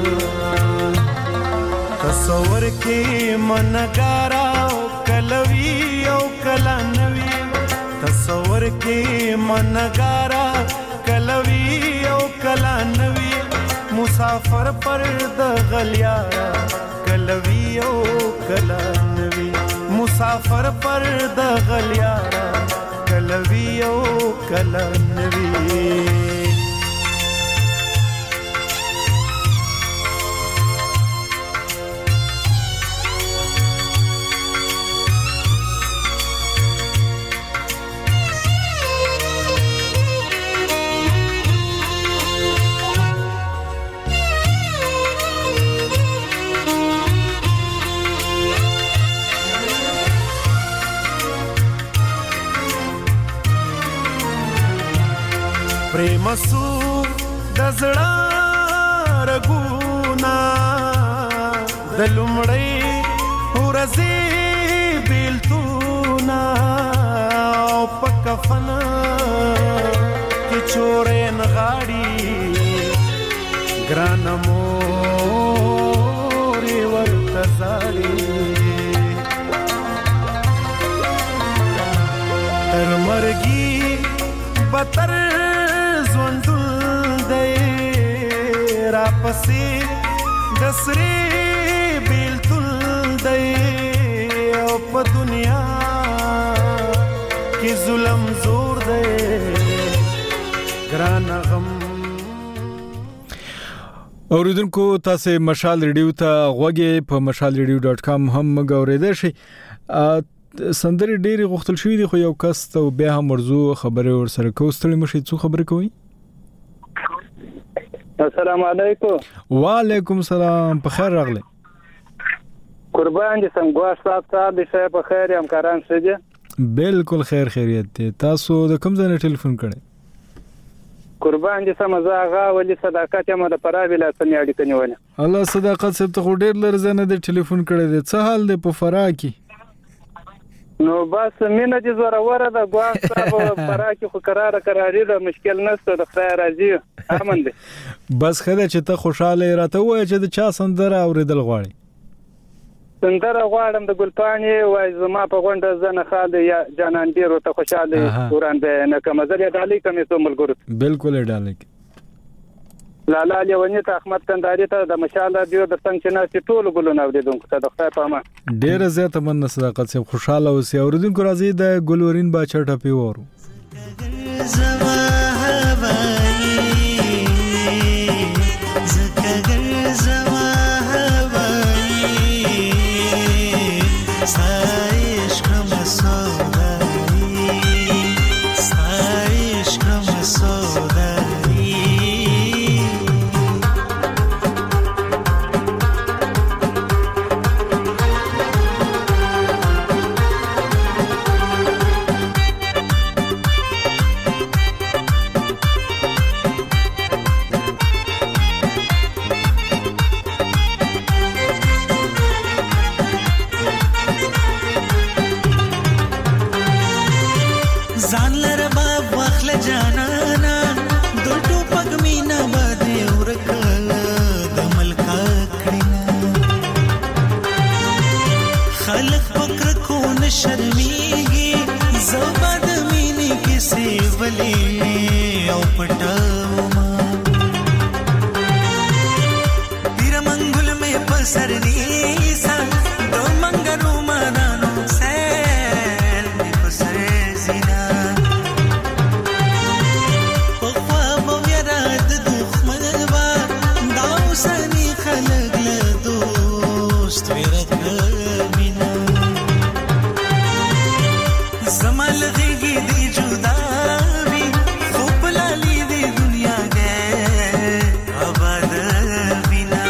تصور کې منګارا کلوي او کلا نوي تصور کې منګارا کلوي او کلا نوي مسافر پر د غلیارا کلوی او کلانوی مسافر پر د غلیارا کلوی او کلانوی پریمسو دزړه رګونا د لومړی ورځې بیلتونا او پکفن کې چورې نغاړي ګران مور ورته زاري تر مرګي بتر را پسې دسرې بیلتل دی په دنیا کې ظلم زور دی ګران غم. اوریدونکو تاسو مشال ریډیو ته غوږی په مشال ریډیو ډاټ کام هم غوړیدئ شئ. سندري ډېری غوښتل شوې دي خو یو کس ته بیا هم مرزو خبره ور سره کوستړي مشي څو خبره کوي. السلام علیکم. وعلیکم السلام. په خیر راغلی. قربان دي سم ګواښ صاحب صاحب دې شه په خیر یم کاران څه دي؟ بالکل خیر خیریت دی. تاسو د کوم ځای نه ټلیفون کړی؟ قربان دي سم زه هغه ولې صداقت یم د پرا ولایت نه اړیکه نیولې. الله صداقت صاحب ته ډېر لږ ځنه د ټلیفون کړی دی. څه حال دی په فرا کې؟ نو بس مینه دي زوره وره د ګواښ صاحب پرا کې خو قرار قراری د مشکل نشته د خدای راضي امن دي. بس خله چې ته خوشاله راته وای چې د چا سندره اوریدل غواړي؟ سندره غواړم د ګلپانې وای زما په غونډه زنه خاله یا جانان ډیرو ته خوشاله قرآن به نه کوم زری ډالۍ کومې ته ملګرو. بالکل ډالۍ. لالا لیونی ته احمد کنداری ته د مشال دیو د څنګه چې ناسي ټول ګلونه اوریدونکو ته د خدای په امان ډیره زیاته من صداقت سره خوشاله اوسئ. اوریدونکو راځي د ګلورین باچا ټپی وورو. زما هوایی زکګر زما هوایی سایش کوم سودایی سایش کوم سودایی شرمېږي زما د مینې کیسې ولې او پټوما تیر منګل مې پسر نیسا د منګرو مانانو سیل مې پسر زینا په خوا مو یاد د دښمن با داو سني خلک له دوست ورته لغیږي دی جدا وي خو پلالي دی دنیا کې آباد وینا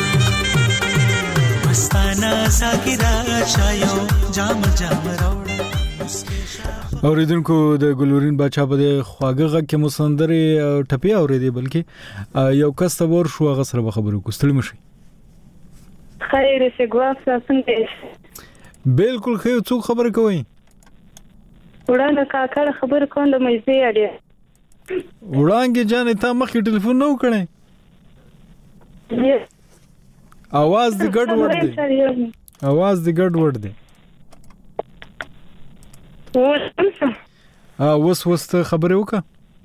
مستانه ساکرا چایو جام جام راوړ. اوریدونکو د ګلورین باچا په خواږه غږ کې مسندري ټپي اوریدي بلکې یو کس ته ور شو هغه سره خبرو کوستل مشي. خیر څه ګواښ څنګه؟ بالکل خیر. څو خبر کوي؟ وړاندې کاکړ خبر کوم د مېزې اړه. وړاندې جانې تا مخکې ټلیفون نو کړی؟ आवाज د ګډ وډ دی. आवाज د ګډ وډ دی. ا وس وس خبرې وکړه.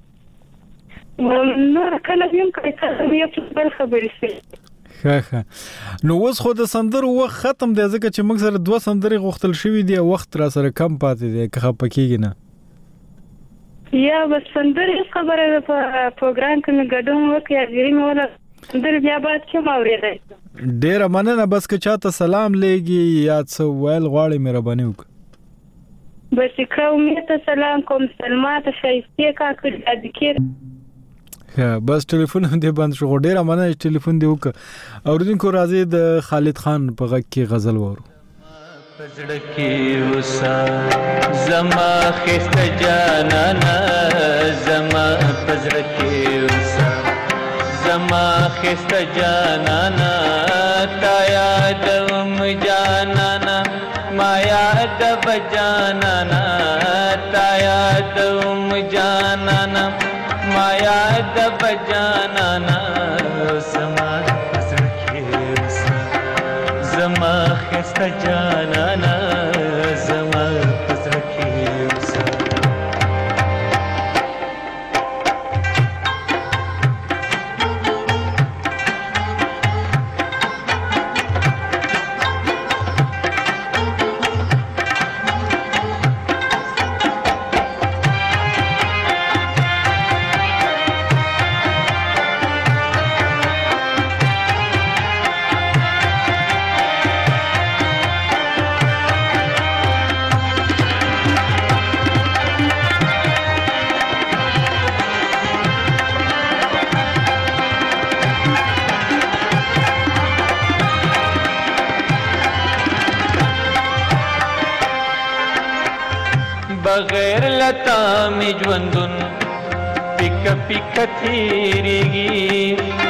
نو کله یم کړی ته یو څه بل خبرې شي. ها ها نو اوس خو د سندرو وخت ختم دی ځکه چې موږ سره دوه سندري غوښتل شوې دي وخت را سره کم پاتې دی که خپه کېږي نه. یا بس سندري خبره په پروګرام کې مې ګډون وکړ یا غیر مې ولا سندري بیا بعد چې ما اورېدای. ډېر مننه. بس که چاته سلام لېږي یا څه ویل غواړي مهرباني وکړه. بس کوم ته سلام کوم سلمات شایسته کا کړ ذکر. ها بس ټلیفون هم دې بند شو. ډېر مننه ټلیفون دی وکړه. اوریدونکو راځي د خالد خان په غږ کې غزل وورو. پزړه کې وسا زما خسته جانانا زما پزړه کې وسا زما خسته جانانا تا یادم جانانا ما یاد بجانانا تا یادم جانانا ما یاد بجانانا زما پزړه کې وسا زما خسته جانانا زما پزړه کې وسا. بغیر لتا می ژوندون پیک پیک تیریږي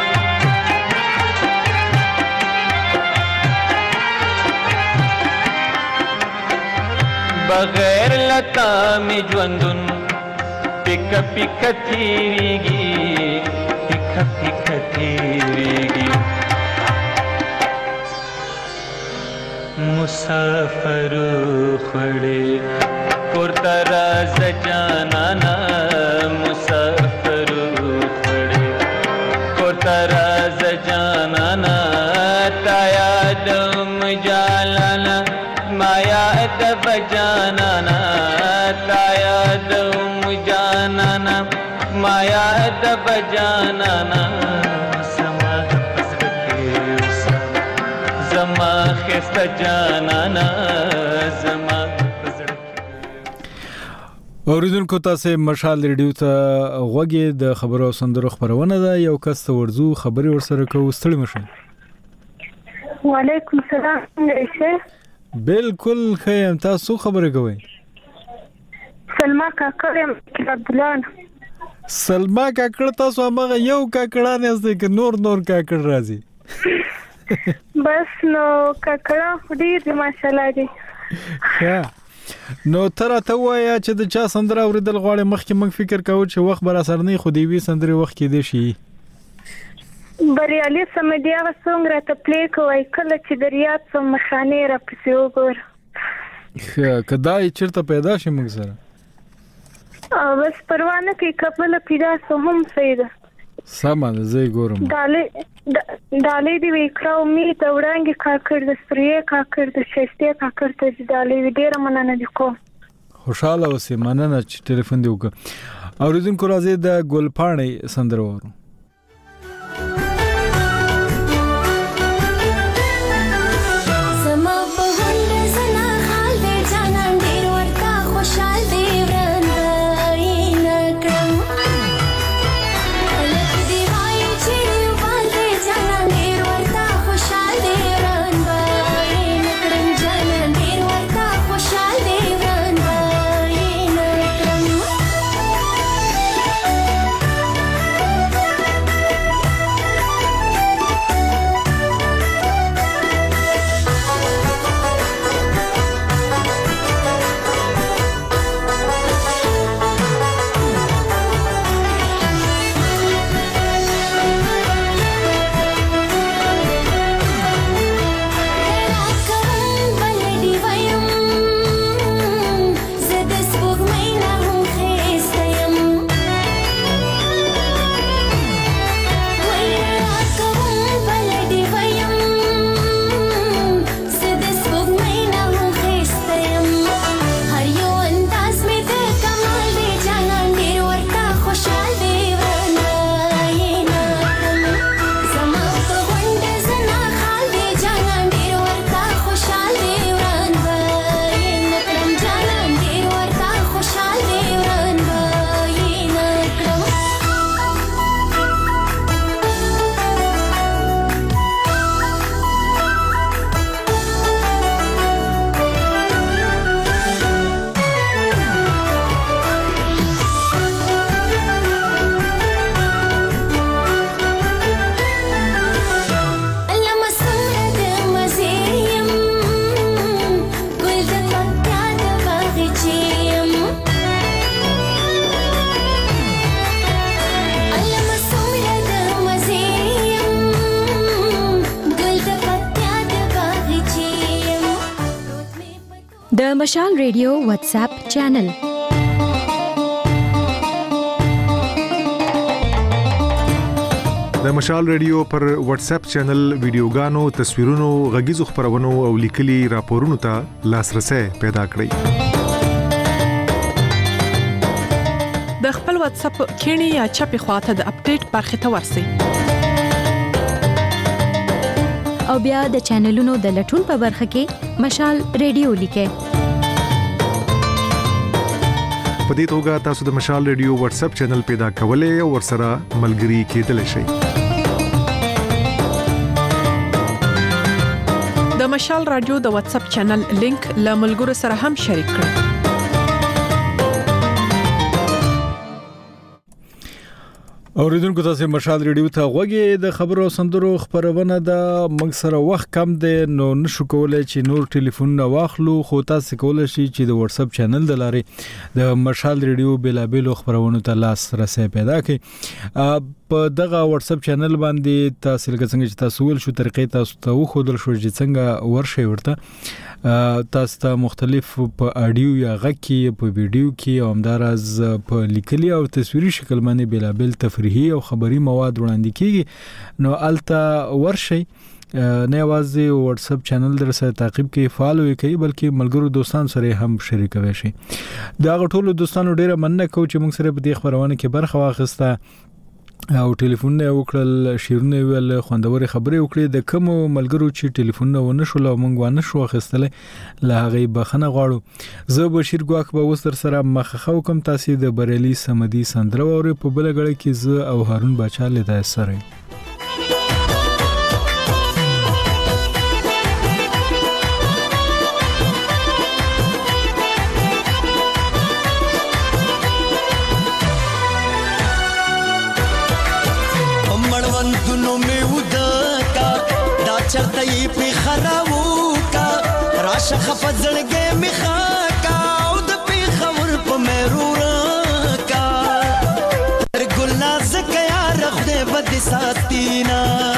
بغیر لتا می ژوندون پیک پیک تیریږي پیک پیک تیریږي مسافر خړې کورته راځه جانانا مسافر خړې کورته راځه جانانا تا یادم جالانا ما یاد بجانانا تا یادم جانانا ما یاد بجانانا زما خسته جانانا زما اوریدونکو تاسو مشال ریډیو ته غوږی د خبرو سندرو خبرونه ده یو کس ورزو خبري ورسره کو ستړي مشه وعلیکم السلام څنګه بالکل خیم تاسو خبره کوي سلمہ کاکړم عبدالله سلمہ کاکړ تاسو هغه یو کاکړان یاست که نور نور کاکړ راځي بس نو کاکړه ډیر دی ماشاءالله دی ها نو تر ته وایا چې د چا سندره اوریدل غواړي مخکې موږ فکر کوو چې وخت بر اثر نه خو دی وی سندره وخت کې دی شي بریالي سمدیا وسنګ راته پلی کوي کله چې دریات سم مخانه را پسې وګور کداې چیرته پیدا شي موږ سره بس پروا نه کوي کپل پیدا سو هم سیده سامان زه ګورم دالې دالې دی وکړو می ته وړاندې کاکړ د سپریه کاکړ د شېسته کاکړ ته دالې ډیره مننه دي کو خوشاله اوسې مننه چې ټلیفون دی وکړه اوریدونکو راځي د ګلپاڼې سندره وورو د مشال ریډیو واتس اپ چینل د مشال ریډیو پر واتس اپ چینل ویډیوګانو تصویرونو غږیزو خبرونو او لیکلي راپورونو ته لاسرسي پیدا کړئ د خپل واتس اپ کینی یا چپی خواته د اپډیټ برخه ته ورسئ او بیا د چینلونو د لټون په برخه کې مشال ریډیو لیکئ په دې توګه تاسو د مشال ریډیو واتس اپ چینل پیدا کولای او ورسره ملګري کېدلی شئ د مشال رادیو د واتس اپ چینل لینک له ملګرو سره هم شریک کړئ اوریدونکو تاسو مشال ریډیو ته غوږی د خبرو سندرو خبرونه د موږ سره وخت کم دی نو نشو کولای چې نور ټلیفون واخلو خو تاسو کولای شئ چې د واتس اپ چینل د لارې د مشال ریډیو بلابل خبرونه ته لاس رسې پیدا کړئ په دغه واتس اپ چینل باندې تاسو لکه څنګه چې تاسو ول شو طریقې تاسو ته وخودل شو چې څنګه ورشي ورته تاسو ته مختلف په اډیو یا غږ کې په ویډیو کې او همدارز په لیکلي او تصویري شکل باندې بلابل تفریحي او خبري مواد وړاندې کیږي نو الته ورشي نه یوازې واتس اپ چینل در سره تعقیب کوي فالو کوي بلکې ملګرو دوستان سره هم شریکوي شي دا غټولو دوستانو ډیره مننه کوم چې موږ سره په دې خبرونه کې برخه واخیسته او ټلیفون نه وکړل شیرونه ویل خوندوري خبرې وکړې د کوم ملګرو چې ټلیفون نه ونه شو لا مونږ ونه شو اخیستلې لا غي بخنه غواړو زه بشیر ګواک به وستر سره مخخو کوم تاسو د بریلی سمدي سندره اوري په بل غړي کې زه او هارون بچا لیدای سره چرته یې په خراو کا راشه خفزړګې مخا کا او د په خبر په مرور کا تر ګل ناز کیا رخ دې بد ساتینا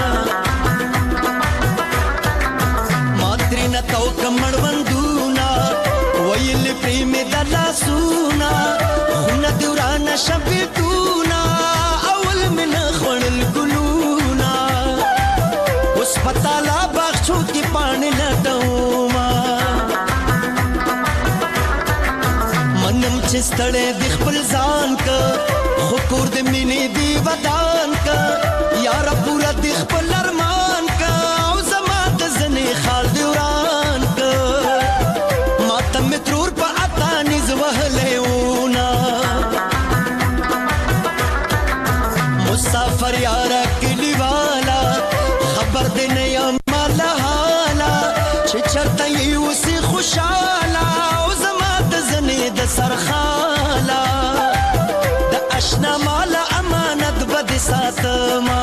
ماترینا تو کمړ وندونا ویل پریم دلا سونا خون دوران شبتونا اول من خړل ګلونا اوس پتا لا بخښو کې پانی لټوما منم چې ستړې د خپل ځان کا خو کور د مینې دی ودان کا یار پورا د خپل ارمان کا او زما د زنې خال دی وران کا ماته مترور په اتا نز وهلهونا مسافر یار کلی والا خبر دې نه یم مالا حالا چې چرته یې اوسې خوشاله او زما د زنې د سرخاله د اشنا مالا امانت به دې ساتما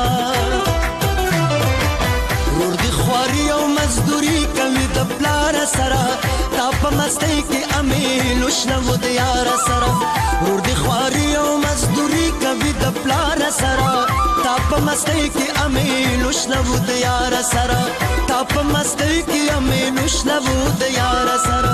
ورور دې خواري او مزدوري کوي د پلار سره تا په مستۍ کې امیل وشنو د یار سره ورور دې خواري او مزدوري کوي د پلار سره تا په مستۍ کې امیل وشنو د یار سره تا په مستۍ کې امیل وشنو د یار سره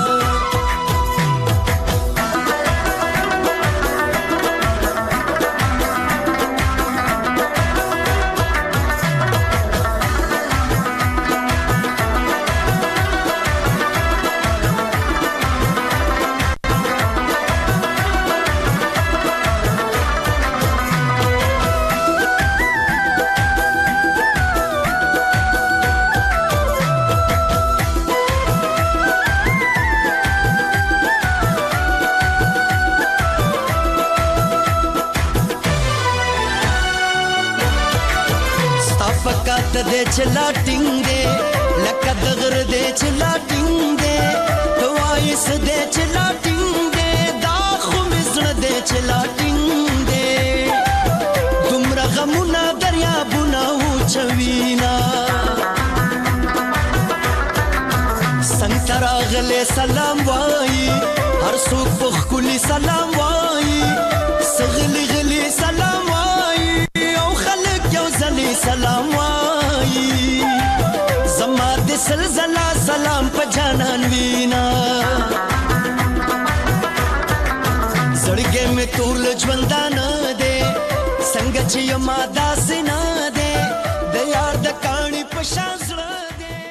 دې چلا ټینګې لکه دغر دې چلا ټینګې توایس دې چلا ټینګې دا خو مزړه دې چلا ټینګې دومره غمونه دریابونه وچوینا څنګه راغله سلام وای هر څوک په خولي سلام وای سغلی غلی سلام وای او خلک یو ځلې سلام وای زما د سلزلا سلام په جانان وینا زړګې مې ټول ژوندانه دې څنګه چې یما داسې